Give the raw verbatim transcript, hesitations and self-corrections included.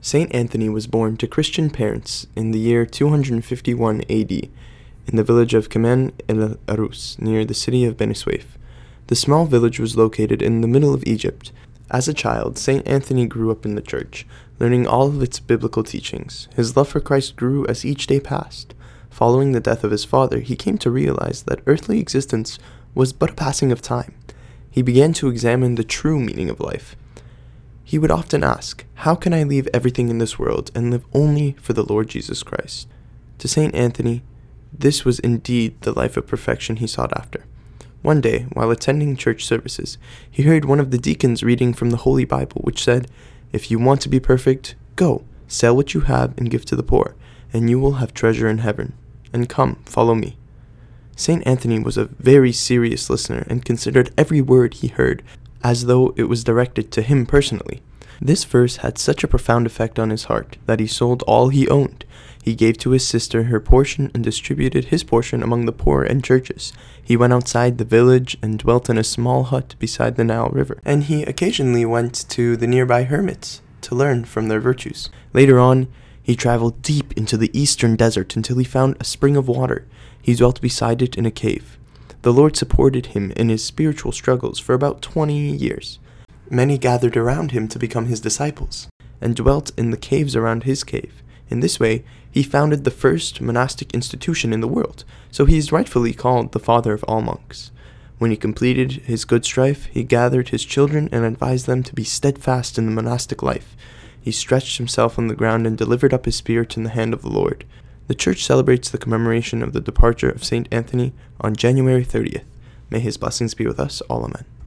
Saint Anthony was born to Christian parents in the year two hundred fifty-one A D in the village of Kamen el Arous near the city of Beni Suef. The small village was located in the middle of Egypt. As a child, Saint Anthony grew up in the church, learning all of its biblical teachings. His love for Christ grew as each day passed. Following the death of his father, he came to realize that earthly existence was but a passing of time. He began to examine the true meaning of life. He would often ask, "How can I leave everything in this world and live only for the Lord Jesus Christ?" To Saint Anthony, this was indeed the life of perfection he sought after. One day, while attending church services, he heard one of the deacons reading from the Holy Bible, which said, "If you want to be perfect, go, sell what you have and give to the poor, and you will have treasure in heaven. And come, follow me." Saint Anthony was a very serious listener and considered every word he heard as though it was directed to him personally. This verse had such a profound effect on his heart that he sold all he owned. He gave to his sister her portion and distributed his portion among the poor and churches. He went outside the village and dwelt in a small hut beside the Nile River, and he occasionally went to the nearby hermits to learn from their virtues. Later on, he traveled deep into the eastern desert until he found a spring of water. He dwelt beside it in a cave. The Lord supported him in his spiritual struggles for about twenty years. Many gathered around him to become his disciples, and dwelt in the caves around his cave. In this way, he founded the first monastic institution in the world, so he is rightfully called the father of all monks. When he completed his good strife, he gathered his children and advised them to be steadfast in the monastic life. He stretched himself on the ground and delivered up his spirit in the hand of the Lord. The church celebrates the commemoration of the departure of Saint Anthony on January thirtieth. May his blessings be with us all, amen.